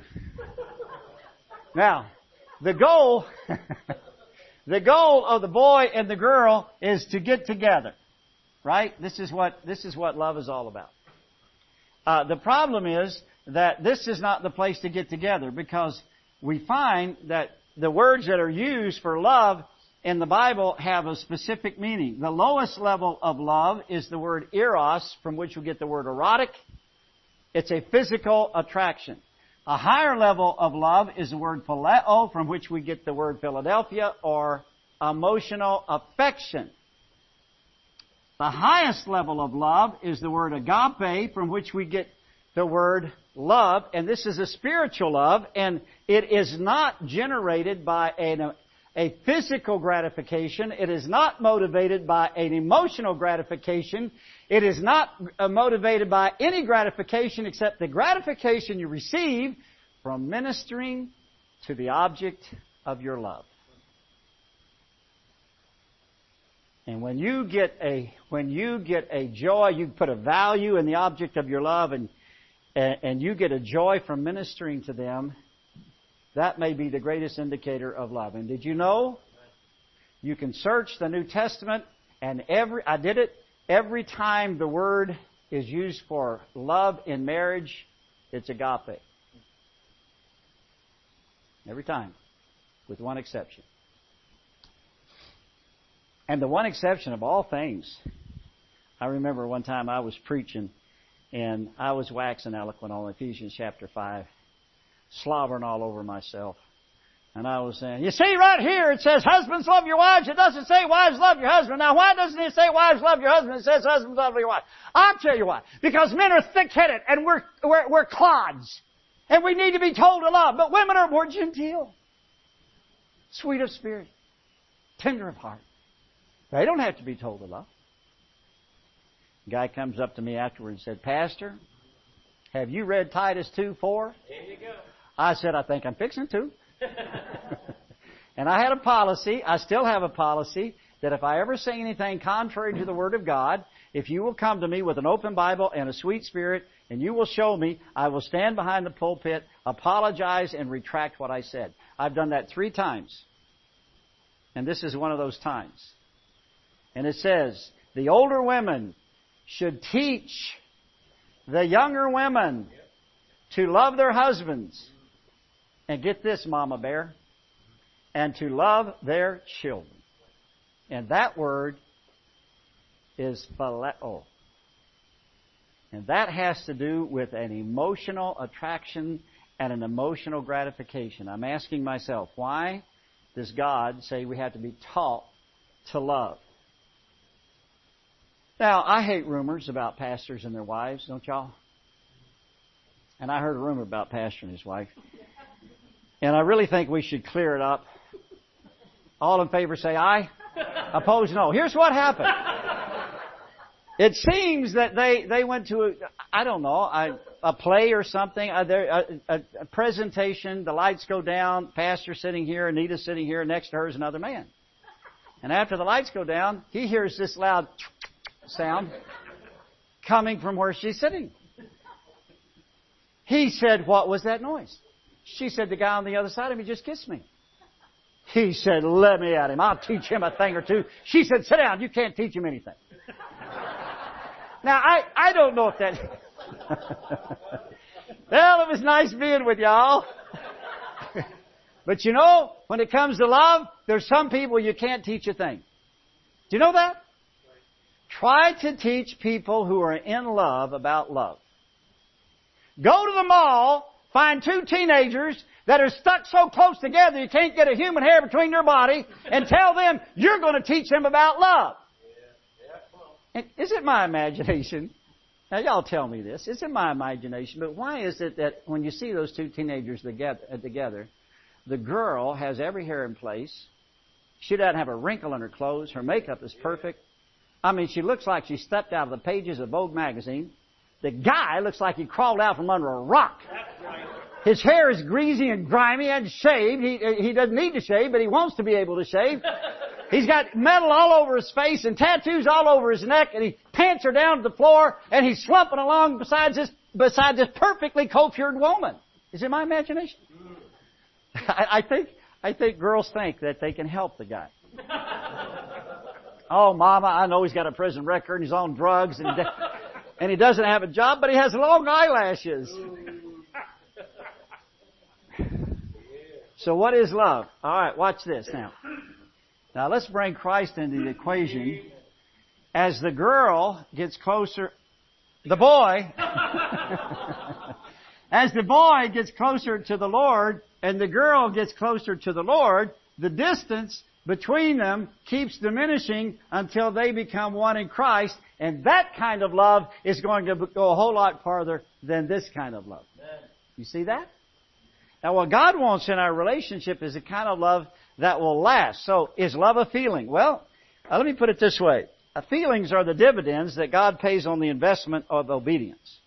Now, the goal of the boy and the girl is to get together, right? This is what love is all about. The problem is that this is not the place to get together because we find that the words that are used for love in the Bible have a specific meaning. The lowest level of love is the word eros, from which we get the word erotic. It's a physical attraction. A higher level of love is the word phileo, from which we get the word Philadelphia, or emotional affection. The highest level of love is the word agape, from which we get the word love. And this is a spiritual love, and it is not generated by a physical gratification. It is not motivated by an emotional gratification. It is not motivated by any gratification except the gratification you receive from ministering to the object of your love. And when you get a joy, you put a value in the object of your love, and and you get a joy from ministering to them, that may be the greatest indicator of love. And did you know you can search the New Testament, and every time the word is used for love in marriage, it's agape. Every time, with one exception. And the one exception of all things, I remember one time I was preaching, and I was waxing eloquent on Ephesians chapter 5, slobbering all over myself. And I was saying, you see right here it says husbands love your wives. It doesn't say wives love your husband. Now why doesn't it say wives love your husband? It says husbands love your wife. I'll tell you why. Because men are thick-headed and we're clods. And we need to be told to love. But women are more genteel, sweet of spirit, tender of heart. They don't have to be told to love. A guy comes up to me afterward and said, Pastor, have you read Titus 2:4? There you go. I said, I think I'm fixing to. And I had a policy, I still have a policy, that if I ever say anything contrary to the Word of God, if you will come to me with an open Bible and a sweet spirit, and you will show me, I will stand behind the pulpit, apologize, and retract what I said. I've done that 3 times. And this is one of those times. And it says, the older women should teach the younger women to love their husbands. And get this, Mama Bear. And to love their children. And that word is phileo. And that has to do with an emotional attraction and an emotional gratification. I'm asking myself, why does God say we have to be taught to love? Now, I hate rumors about pastors and their wives, don't y'all? And I heard a rumor about a pastor and his wife. And I really think we should clear it up. All in favor say aye. Opposed, no. Here's what happened. It seems that they went to a play or something, a presentation. The lights go down. Pastor sitting here, Anita sitting here. Next to her is another man. And after the lights go down, he hears this loud sound coming from where she's sitting. He said, "What was that noise?" She said, "The guy on the other side of me just kissed me." He said, "Let me at him. I'll teach him a thing or two." She said, "Sit down. You can't teach him anything." Now, I don't know if that... Well, it was nice being with y'all. But you know, when it comes to love, there's some people you can't teach a thing. Do you know that? Try to teach people who are in love about love. Go to the mall, find 2 teenagers that are stuck so close together you can't get a human hair between their body, and tell them you're going to teach them about love. And is it my imagination? Now, y'all tell me this. Is it my imagination? But why is it that when you see those 2 teenagers together, the girl has every hair in place, she doesn't have a wrinkle in her clothes, her makeup is perfect. I mean, she looks like she stepped out of the pages of Vogue magazine. The guy looks like he crawled out from under a rock. His hair is greasy and grimy and shaved. He doesn't need to shave, but he wants to be able to shave. He's got metal all over his face and tattoos all over his neck, and his pants are down to the floor, and he's slumping along beside this perfectly coiffured woman. Is it my imagination? I think girls think that they can help the guy. Oh, Mama, I know he's got a prison record and he's on drugs and he doesn't have a job, but he has long eyelashes. So what is love? All right, watch this now. Now let's bring Christ into the equation. As the girl gets closer, the boy, as the boy gets closer to the Lord and the girl gets closer to the Lord, the distance between them keeps diminishing until they become one in Christ. And that kind of love is going to go a whole lot farther than this kind of love. You see that? Now, what God wants in our relationship is a kind of love that will last. So, is love a feeling? Well, let me put it this way. Feelings are the dividends that God pays on the investment of obedience.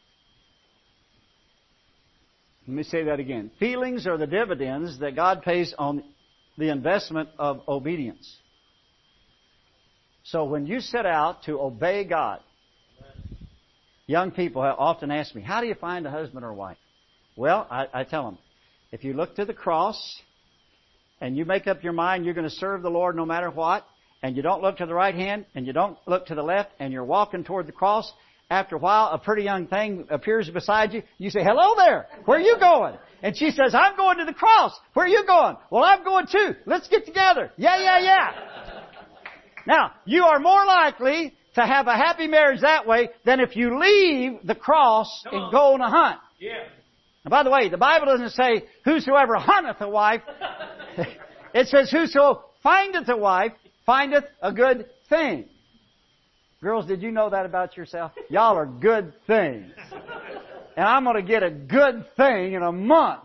Let me say that again. Feelings are the dividends that God pays on the investment of obedience. So when you set out to obey God, Young people often ask me, how do you find a husband or wife? Well, I tell them, if you look to the cross and you make up your mind you're going to serve the Lord no matter what, and you don't look to the right hand and you don't look to the left and you're walking toward the cross, after a while a pretty young thing appears beside you. You say, hello there. Where are you going? And she says, I'm going to the cross. Where are you going? Well, I'm going too. Let's get together. Yeah. Now, you are more likely to have a happy marriage that way than if you leave the cross and go on a hunt. Yeah. And by the way, the Bible doesn't say, whosoever hunteth a wife. It says, whoso findeth a wife, findeth a good thing. Girls, did you know that about yourself? Y'all are good things. And I'm going to get a good thing in a month.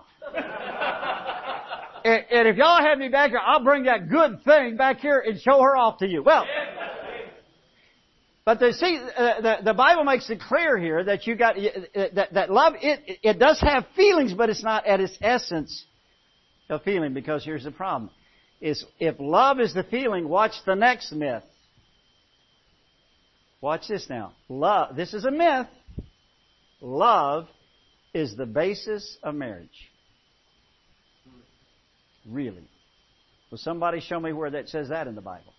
And if y'all have me back here, I'll bring that good thing back here and show her off to you. Well, but the Bible makes it clear here that you got that love. It does have feelings, but it's not at its essence a feeling. Because here's the problem: is if love is the feeling, watch the next myth. Watch this now. Love. This is a myth. Love is the basis of marriage. Really? Will somebody show me where that says that in the Bible?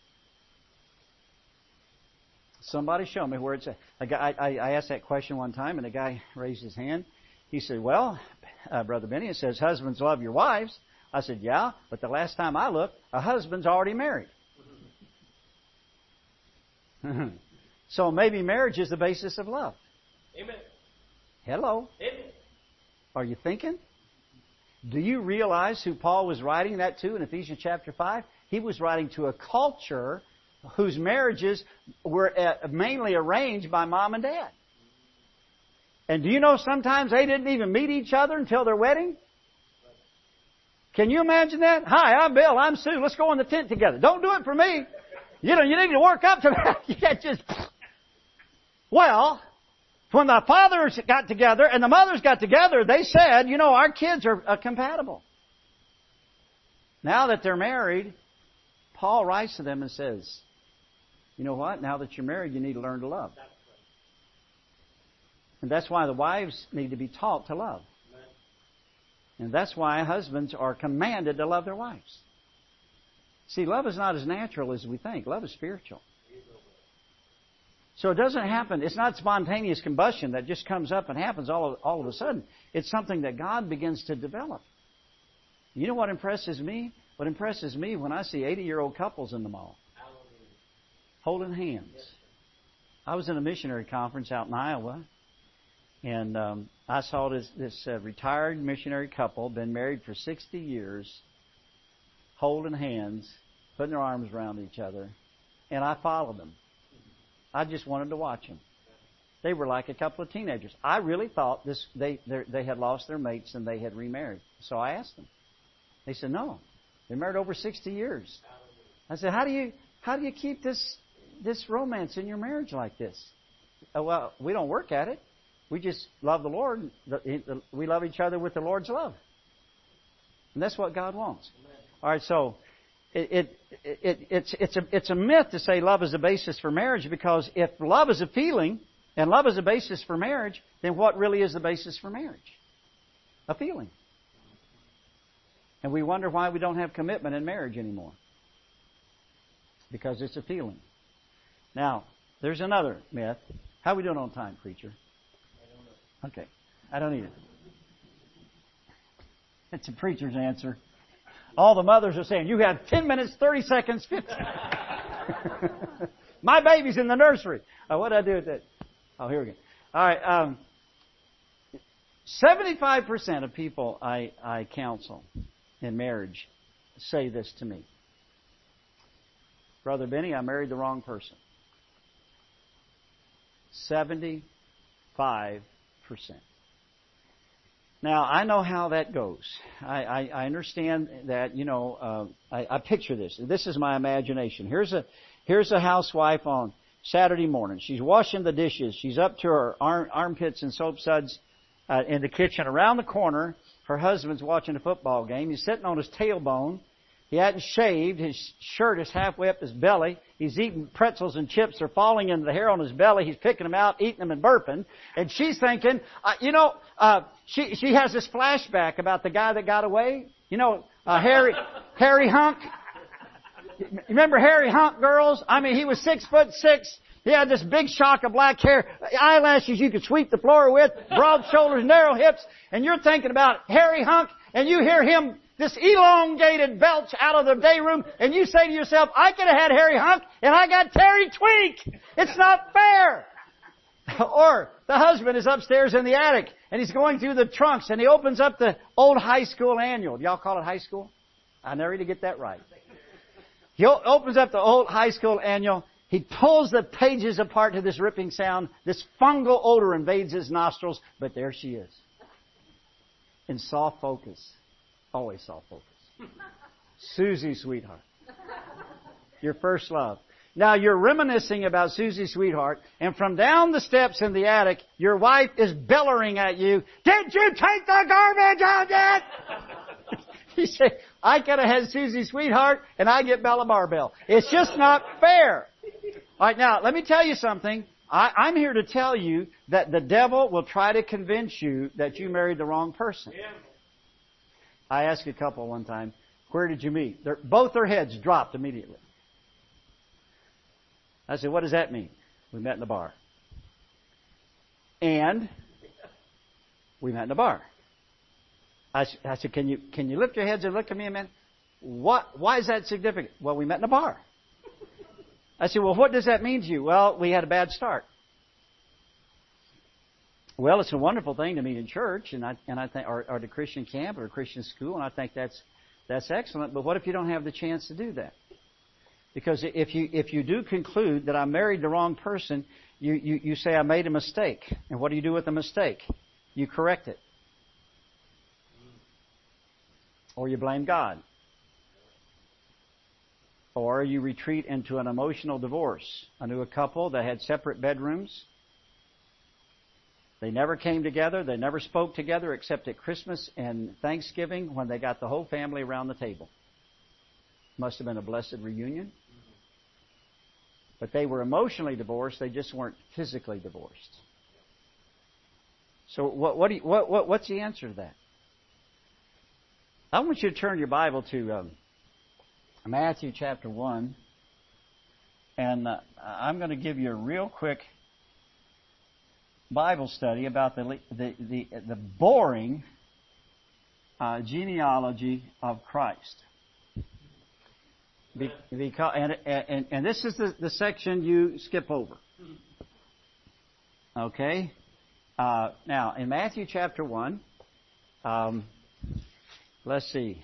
Somebody show me where it says. I asked that question one time, and a guy raised his hand. He said, well, Brother Benny, it says husbands love your wives. I said, yeah, but the last time I looked, a husband's already married. So maybe marriage is the basis of love. Amen. Hello. Amen. Are you thinking? Do you realize who Paul was writing that to in Ephesians chapter 5? He was writing to a culture whose marriages were mainly arranged by mom and dad. And do you know sometimes they didn't even meet each other until their wedding? Can you imagine that? Hi, I'm Bill. I'm Sue. Let's go in the tent together. Don't do it for me. You need to work up to that. You can't just... Well, when the fathers got together and the mothers got together, they said, our kids are compatible. Now that they're married, Paul writes to them and says, you know what? Now that you're married, you need to learn to love. And that's why the wives need to be taught to love. And that's why husbands are commanded to love their wives. See, love is not as natural as we think. Love is spiritual. So it doesn't happen. It's not spontaneous combustion that just comes up and happens all of a sudden. It's something that God begins to develop. You know what impresses me? What impresses me when I see 80-year-old couples in the mall holding hands. I was in a missionary conference out in Iowa, and I saw this retired missionary couple, been married for 60 years, holding hands, putting their arms around each other, and I followed them. I just wanted to watch them. They were like a couple of teenagers. I really thought they had lost their mates and they had remarried. So I asked them. They said, no, they're married over 60 years. I said, how do you keep this romance in your marriage like this? Well, we don't work at it. We just love the Lord. We love each other with the Lord's love. And that's what God wants. All right, so it's a myth to say love is the basis for marriage, because if love is a feeling and love is a basis for marriage, then what really is the basis for marriage? A feeling. And we wonder why we don't have commitment in marriage anymore. Because it's a feeling. Now, there's another myth. How are we doing on time, preacher? Okay. I don't either. It's a preacher's answer. All the mothers are saying, you have 10 minutes, 30 seconds, 15. My baby's in the nursery. What did I do with that? Oh, here we go. All right. 75% of people I counsel in marriage say this to me. Brother Benny, I married the wrong person. 75%. Now, I know how that goes. I understand that, I picture this. This is my imagination. Here's a housewife on Saturday morning. She's washing the dishes. She's up to her armpits in soap suds in the kitchen. Around the corner, her husband's watching a football game. He's sitting on his tailbone, He hadn't shaved. His shirt is halfway up his belly. He's eating pretzels and chips. They're falling into the hair on his belly. He's picking them out, eating them and burping. And she's thinking, she has this flashback about the guy that got away. Harry Hunk. Remember Harry Hunk, girls? I mean, he was 6'6". He had this big shock of black hair, eyelashes you could sweep the floor with, broad shoulders, narrow hips. And you're thinking about Harry Hunk, and you hear him, this elongated belch out of the day room, and you say to yourself, I could have had Harry Hunk, and I got Terry Tweak. It's not fair. Or the husband is upstairs in the attic, and he's going through the trunks, and he opens up the old high school annual. Y'all call it high school? I never really get that right. He opens up the old high school annual. He pulls the pages apart to this ripping sound. This fungal odor invades his nostrils, but there she is. In soft focus. Always soft focus. Susie, sweetheart. Your first love. Now you're reminiscing about Susie, sweetheart, and from down the steps in the attic, your wife is bellowing at you, did you take the garbage out yet? You say, I could have had Susie, sweetheart, and I get Bella Barbell. It's just not fair. All right, now, let me tell you something. I'm here to tell you that the devil will try to convince you that you married the wrong person. Yeah. I asked a couple one time, where did you meet? Both their heads dropped immediately. I said, what does that mean? We met in the bar. And we met in the bar. I said, can you lift your heads and look at me a minute? Why is that significant? Well, we met in a bar. I said, well, what does that mean to you? Well, we had a bad start. Well, it's a wonderful thing to meet in church, and I think, or at a Christian camp or a Christian school, and I think that's excellent. But what if you don't have the chance to do that? Because if you do conclude that I married the wrong person, you say I made a mistake. And what do you do with the mistake? You correct it. Or you blame God. Or you retreat into an emotional divorce. I knew a couple that had separate bedrooms. They never came together. They never spoke together except at Christmas and Thanksgiving when they got the whole family around the table. Must have been a blessed reunion. But they were emotionally divorced. They just weren't physically divorced. So what's the answer to that? I want you to turn your Bible to Matthew chapter 1. And I'm going to give you a real quick Bible study about the boring genealogy of Christ. And this is the section you skip over. Okay? Now, in Matthew chapter 1, let's see.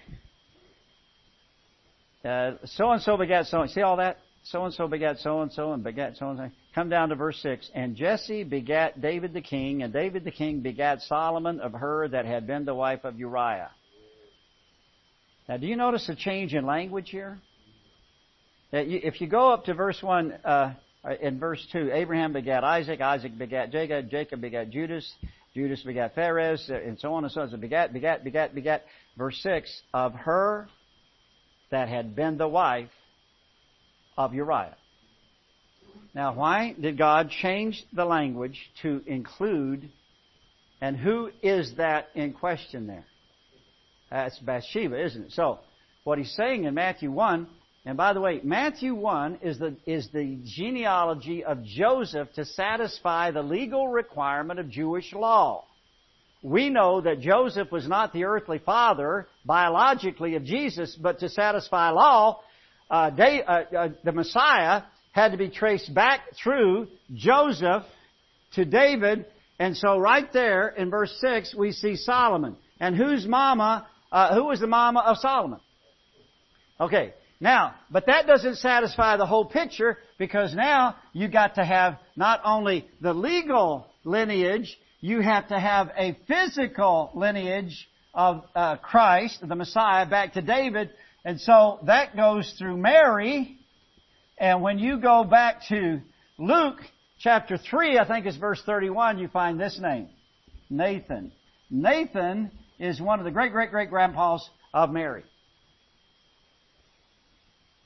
So-and-so begat so-and-so. See all that? So-and-so begat so-and-so and begat so-and-so. Come down to verse 6. And Jesse begat David the king, and David the king begat Solomon of her that had been the wife of Uriah. Now, do you notice a change in language here? If you go up to verse 1, in verse 2, Abraham begat Isaac, Isaac begat Jacob, Jacob begat Judas, Judas begat Phares, and so on and so on. So begat. Verse 6, of her that had been the wife of Uriah. Now, why did God change the language to include, and who is that in question there? That's Bathsheba, isn't it? So, what he's saying in Matthew 1, and by the way, Matthew 1 is the genealogy of Joseph to satisfy the legal requirement of Jewish law. We know that Joseph was not the earthly father, biologically, of Jesus, but to satisfy law, the Messiah had to be traced back through Joseph to David. And so right there in verse 6, we see Solomon. And who was the mama of Solomon? Okay. Now, but that doesn't satisfy the whole picture, because now you got to have not only the legal lineage, you have to have a physical lineage of Christ, the Messiah, back to David. And so that goes through Mary. And when you go back to Luke chapter 3, I think it's verse 31, you find this name, Nathan. Nathan is one of the great-great-great-grandpas of Mary.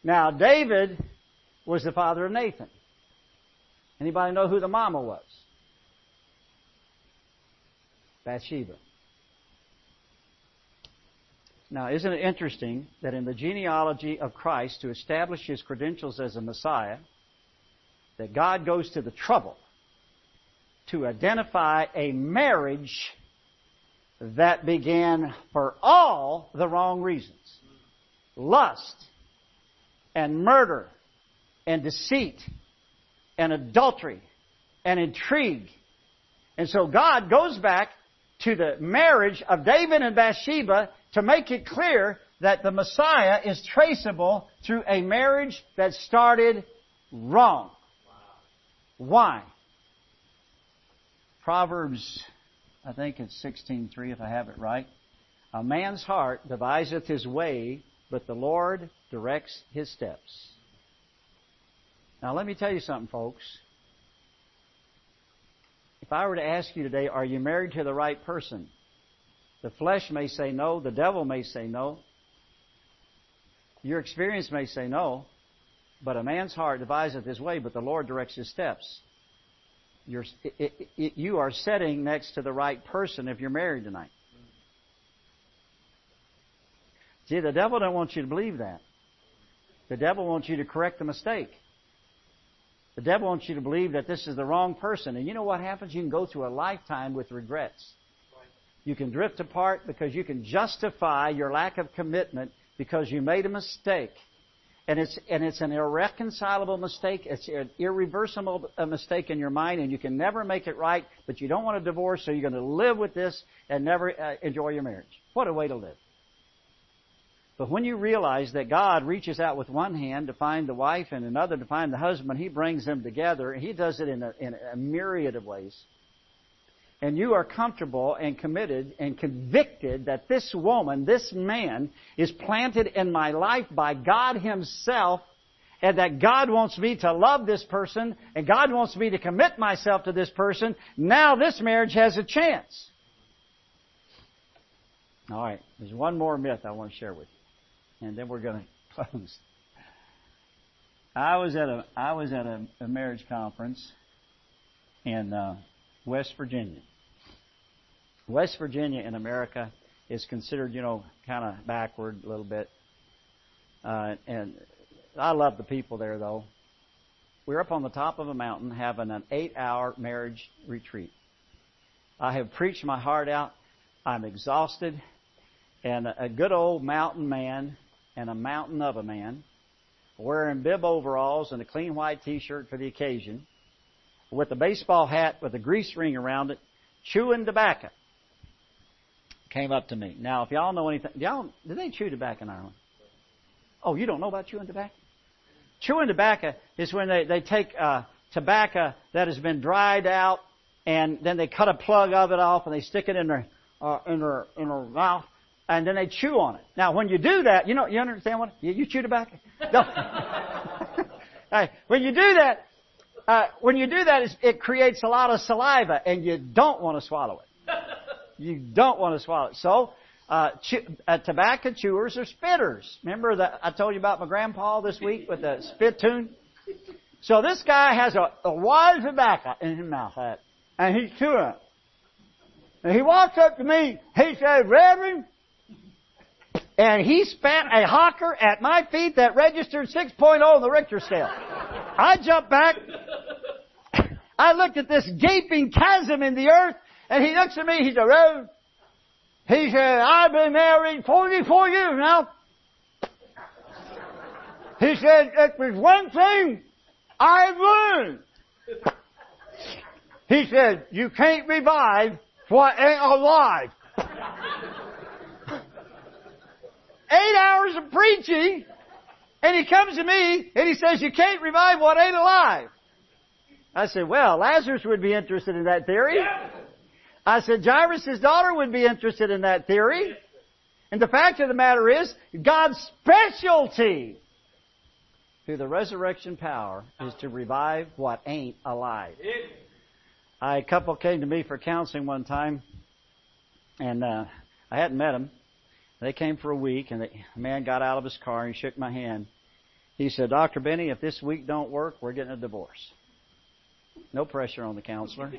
Now, David was the father of Nathan. Anybody know who the mama was? Bathsheba. Now, isn't it interesting that in the genealogy of Christ, to establish His credentials as a Messiah, that God goes to the trouble to identify a marriage that began for all the wrong reasons. Lust and murder and deceit and adultery and intrigue. And so God goes back to the marriage of David and Bathsheba to make it clear that the Messiah is traceable through a marriage that started wrong. Why? Proverbs, I think it's 16:3 if I have it right. A man's heart deviseth his way, but the Lord directs his steps. Now let me tell you something, folks. If I were to ask you today, are you married to the right person? The flesh may say no. The devil may say no. Your experience may say no. But a man's heart deviseth his way, but the Lord directs his steps. You are sitting next to the right person if you're married tonight. See, the devil don't want you to believe that. The devil wants you to correct the mistake. The devil wants you to believe that this is the wrong person. And you know what happens? You can go through a lifetime with regrets. You can drift apart because you can justify your lack of commitment because you made a mistake. And it's an irreconcilable mistake. It's an irreversible mistake in your mind, and you can never make it right, but you don't want a divorce, so you're going to live with this and never enjoy your marriage. What a way to live. But when you realize that God reaches out with one hand to find the wife and another to find the husband, He brings them together, and He does it in a myriad of ways. And you are comfortable and committed and convicted that this woman, this man, is planted in my life by God Himself, and that God wants me to love this person, and God wants me to commit myself to this person. Now this marriage has a chance. All right, there's one more myth I want to share with you, and then we're going to close. I was at a marriage conference in West Virginia. West Virginia in America is considered, kind of backward a little bit. And I love the people there, though. We're up on the top of a mountain having an 8-hour marriage retreat. I have preached my heart out. I'm exhausted. And a good old mountain man and a mountain of a man wearing bib overalls and a clean white T-shirt for the occasion, with a baseball hat with a grease ring around it, chewing tobacco, came up to me. Now, if y'all know anything, do they chew tobacco in Ireland? Oh, you don't know about chewing tobacco? Chewing tobacco is when they take tobacco that has been dried out, and then they cut a plug of it off and they stick it in their mouth, and then they chew on it. Now, when you do that, you understand what? You chew tobacco? No. Hey, when you do that, it creates a lot of saliva, and you don't want to swallow it. You don't want to swallow it. So, tobacco chewers are spitters. Remember that I told you about my grandpa this week with the spittoon? So this guy has a wad of tobacco in his mouth, and he's chewing it. And he walks up to me. He said, "Reverend," and he spat a hawker at my feet that registered 6.0 on the Richter scale. I jumped back. I looked at this gaping chasm in the earth, and he looks at me. He said, "Reverend," he said, "I've been married 44 years now." He said, "If there's one thing I've learned," he said, "you can't revive what ain't alive." 8 hours of preaching, and he comes to me and he says, "You can't revive what ain't alive." I said, "Well, Lazarus would be interested in that theory." I said, "Jairus' daughter would be interested in that theory." And the fact of the matter is, God's specialty through the resurrection power is to revive what ain't alive. A couple came to me for counseling one time, and I hadn't met them. They came for a week, and the man got out of his car and he shook my hand. He said, Dr. Benny, if this week don't work, we're getting a divorce. No pressure on the counselor.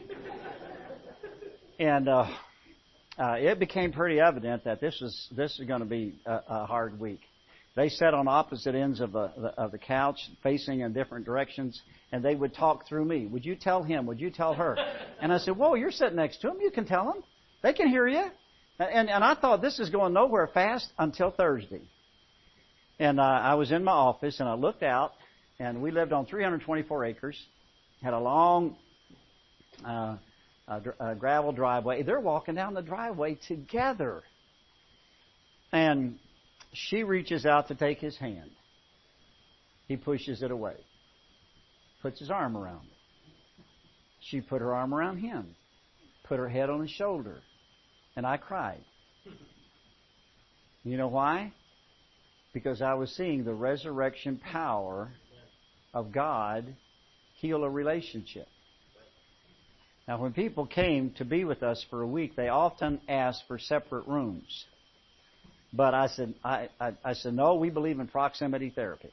And it became pretty evident that this is going to be a hard week. They sat on opposite ends of the couch, facing in different directions, and they would talk through me. Would you tell him? Would you tell her? And I said, whoa, you're sitting next to them. You can tell them. They can hear you. And I thought this is going nowhere fast until Thursday. And I was in my office, and I looked out, and we lived on 324 acres, had a long gravel driveway. They're walking down the driveway together. And she reaches out to take his hand. He pushes it away. Puts his arm around her. She put her arm around him. Put her head on his shoulder. And I cried. You know why? Because I was seeing the resurrection power of God heal a relationship. Now, when people came to be with us for a week, they often asked for separate rooms. But I said, I said, no, we believe in proximity therapy.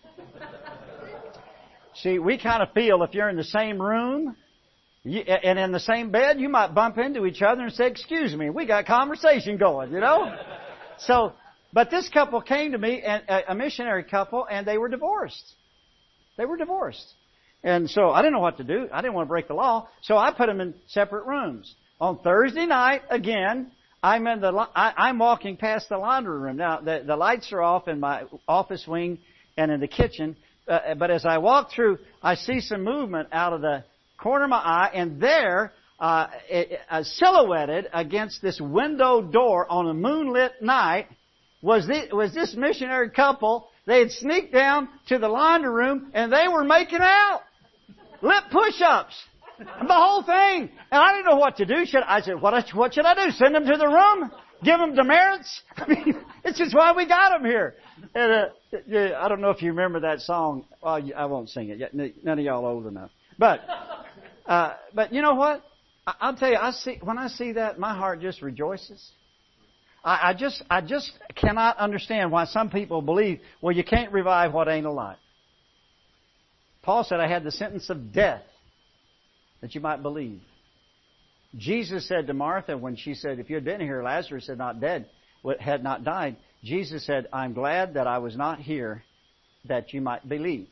See, we kind of feel if you're in the same room and in the same bed, you might bump into each other and say, excuse me, we got conversation going, you know? So, but this couple came to me, and a missionary couple, and they were divorced. They were divorced. And so I didn't know what to do. I didn't want to break the law. So I put them in separate rooms. On Thursday night, again, I'm walking past the laundry room. Now, the lights are off in my office wing and in the kitchen. But as I walk through, I see some movement out of the corner of my eye. And there, silhouetted against this window door on a moonlit night, was this missionary couple. They had sneaked down to the laundry room, and they were making out. Lip push-ups. The whole thing. And I didn't know what to do. I said, what should I do? Send them to the room? Give them demerits? I mean, it's just why we got them here. And, I don't know if you remember that song. Well, I won't sing it yet. None of y'all old enough. But you know what? I'll tell you, when I see that, my heart just rejoices. I just cannot understand why some people believe, well, you can't revive what ain't alive. Paul said, I had the sentence of death that you might believe. Jesus said to Martha when she said, if you had been here, Lazarus had not died. Jesus said, I'm glad that I was not here that you might believe.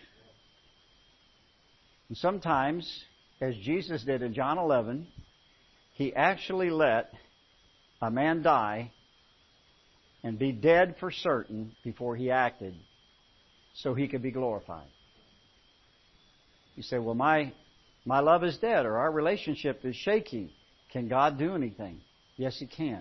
And sometimes, as Jesus did in John 11, He actually let a man die and be dead for certain before He acted so He could be glorified. You say, well, my love is dead, or our relationship is shaky. Can God do anything? Yes, He can.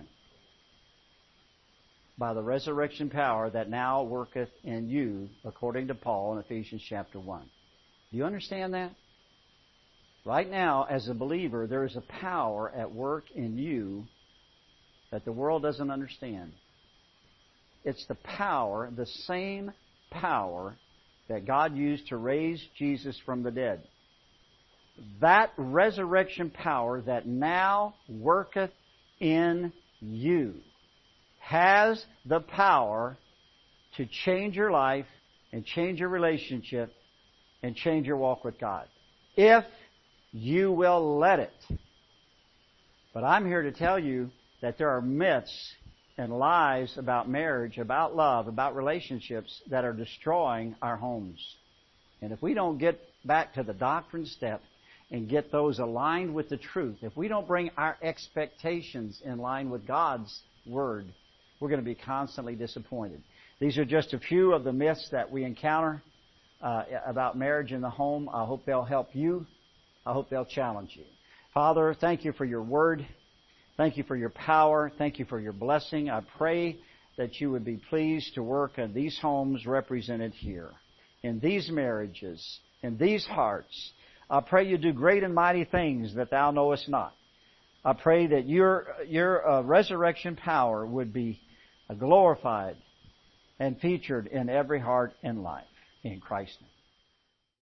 By the resurrection power that now worketh in you, according to Paul in Ephesians chapter 1. Do you understand that? Right now, as a believer, there is a power at work in you that the world doesn't understand. It's the power, the same power that God used to raise Jesus from the dead. That resurrection power that now worketh in you has the power to change your life and change your relationship and change your walk with God. If you will let it. But I'm here to tell you that there are myths and lies about marriage, about love, about relationships that are destroying our homes. And if we don't get back to the doctrine step and get those aligned with the truth, if we don't bring our expectations in line with God's Word, we're going to be constantly disappointed. These are just a few of the myths that we encounter about marriage in the home. I hope they'll help you. I hope they'll challenge you. Father, thank you for your Word. Thank you for your power. Thank you for your blessing. I pray that you would be pleased to work in these homes represented here, in these marriages, in these hearts. I pray you do great and mighty things that thou knowest not. I pray that your resurrection power would be glorified and featured in every heart and life. In Christ's name.